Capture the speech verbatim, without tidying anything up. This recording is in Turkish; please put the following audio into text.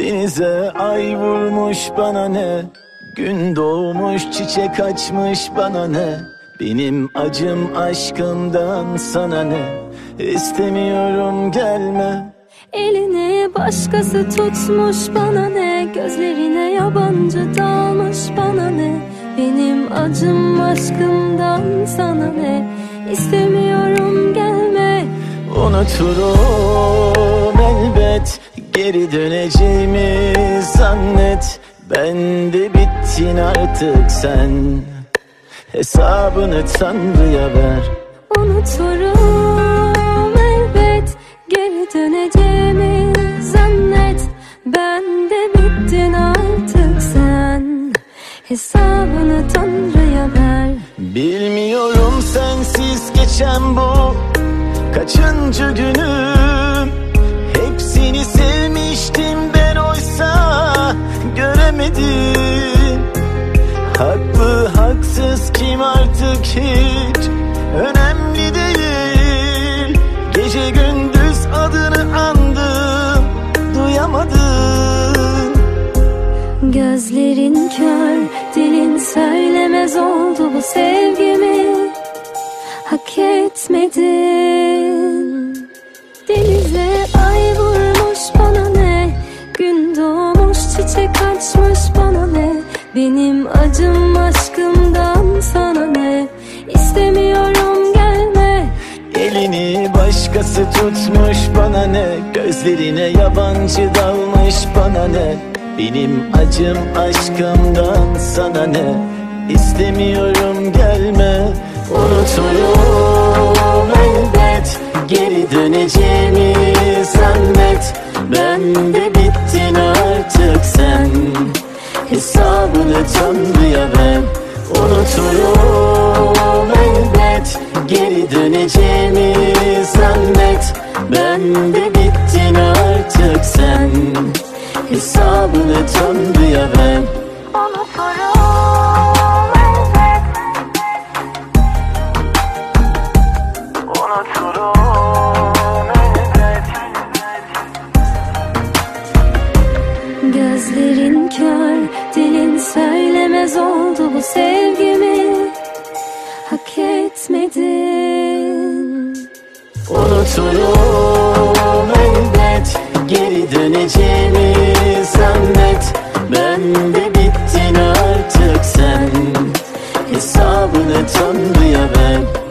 Denize ay vurmuş bana ne, gün doğmuş çiçek açmış bana ne. Benim acım aşkımdan sana ne, istemiyorum gelme. Elini başkası tutmuş bana ne, gözlerine yabancı dalmış bana ne. Benim acım aşkımdan sana ne, istemiyorum gelme. Unuturum elbet, geri döneceğimi zannet. Ben de bittin artık sen, hesabını Tanrı'ya ver. Unuturum elbet, geri döneceğimi zannet. Ben de bittin artık sen, hesabını Tanrı'ya ver. Bilmiyorum sensiz geçen bu kaçıncı günüm. Hepsini sevmiştim ben, oysa göremedim. Haklı haksız kim artık hiç önemli değil. Gece gündüz adını andım, duyamadım. Gözlerin kör, dilin söylemez oldu bu sevgimi. Hak etmedin. Denize ay vurmuş bana ne, gün doğmuş çiçek açmış bana ne. Benim acım aşkımdan sana ne, istemiyorum gelme. Elini başkası tutmuş bana ne, gözlerine yabancı dalmış bana ne. Benim acım aşkımdan sana ne, istemiyorum gelme. Unuturum elbet, geri döneceğimi zannet. Ben de bittin artık sen, hesabını Tanrı'ya ver. Unuturum elbet, geri döneceğimi zannet. Ben de bittin artık sen, hesabını Tanrı'ya ver. Unuturum elbet, unuturum elbet. gözlerin kör, dilin söylemez oldu bu sevgimi. Hak etmedin. Unuturum elbet, geri döneceğimi zannet. Ben de bittin artık sen, hesabını Tanrı'ya ver.